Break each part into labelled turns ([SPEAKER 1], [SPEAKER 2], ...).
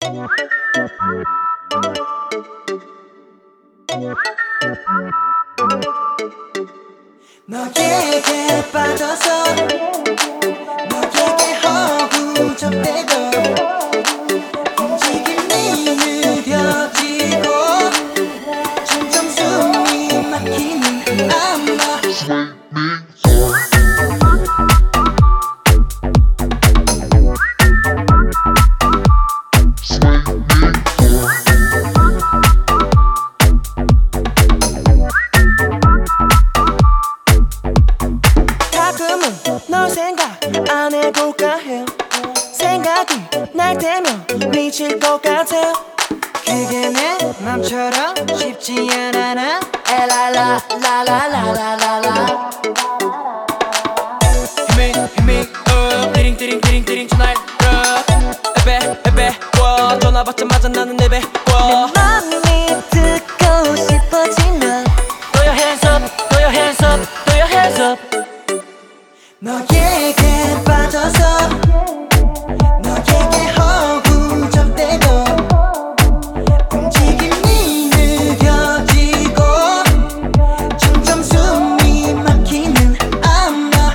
[SPEAKER 1] 너에게 빠져서 너에게 허우적대고 움직임이 느려지고 점점 숨이 막히는 아마 가끔은 널 생각 안 해볼까 해. 생각이 날 때면 미칠 것 같아. 그게 내 맘처럼 쉽지 않아 나 엘랄라라라라라라
[SPEAKER 2] 힘이 띠링띠링띠링띠링 tonight 에베 전화 받자마자 나는 내 배
[SPEAKER 1] 내 맘이 듣고 싶어지면
[SPEAKER 2] Throw your hands up, throw your hands up, throw your hands up
[SPEAKER 1] 너에게 빠져서 너에게 허우적대고 움직임이 느려지고 점점 숨이 막히는 아마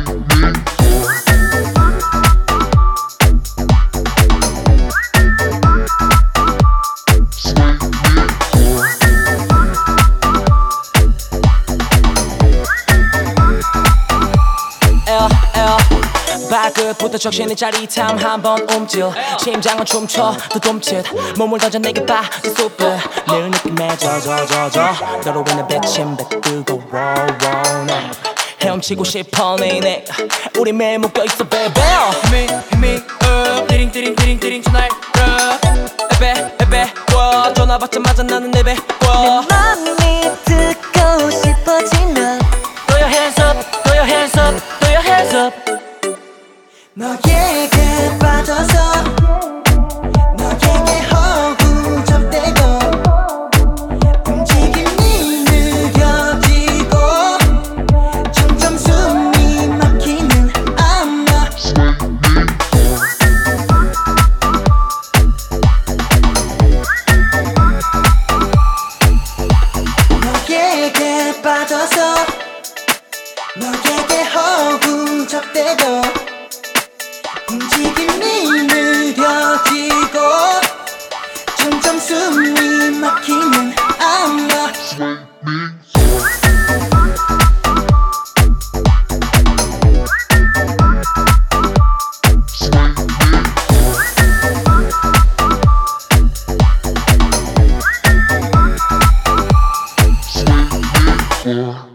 [SPEAKER 2] 발끝부터 적신의 짜릿함 한번 움찔 심장은 춤춰 또 둠칫 몸을 던져 내게 빠진 super 늘 느낌에 젖어 너로 인해 배침배 뜨거워 헤엄치고 싶어 내내 우리 매일 묶여있어 baby 힘이 띠링띠링띠링 tonight 에베 전화 받자마자 나는 내 배
[SPEAKER 1] 내 맘이 듣고 싶어지면
[SPEAKER 2] Throw your hands up, throw your hands up, throw your hands up
[SPEAKER 1] 너에게 빠져서 너에게 허우적대고 움직임이 느려지고 점점 숨이 막히는 아마 너에게 빠져서 너에게 허우적대고 움직임이 느려지고 점점 숨이 막히는 아마
[SPEAKER 3] Yeah.